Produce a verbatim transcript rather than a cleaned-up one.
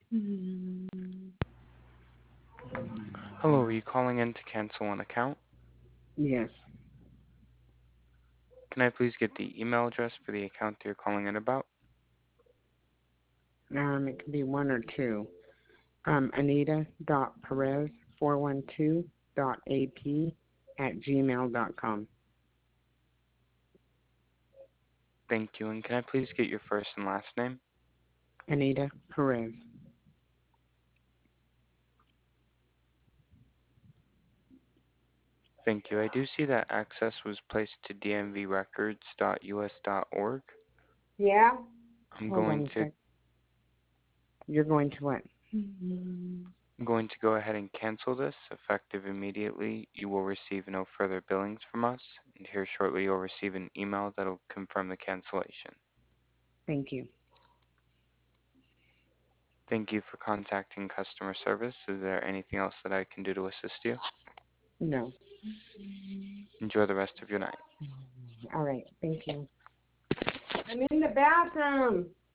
Hello, are you calling in to cancel an account? Yes. Can I please get the email address for the account you're calling in about? Um, it can be one or two. Um, Anita dot Perez four one two dot ap at gmail dot com. Thank you, and can I please get your first and last name? Anita Perez. Thank you. I do see that access was placed to d m v records dot u s dot org. Yeah? I'm Hold going on a to sec. You're going to what? I'm going to go ahead and cancel this effective immediately. You will receive no further billings from us, and here shortly you'll receive an email that will confirm the cancellation. Thank you. Thank you for contacting customer service. Is there anything else that I can do to assist you? No. Enjoy the rest of your night. All right. Thank you. I'm in the bathroom.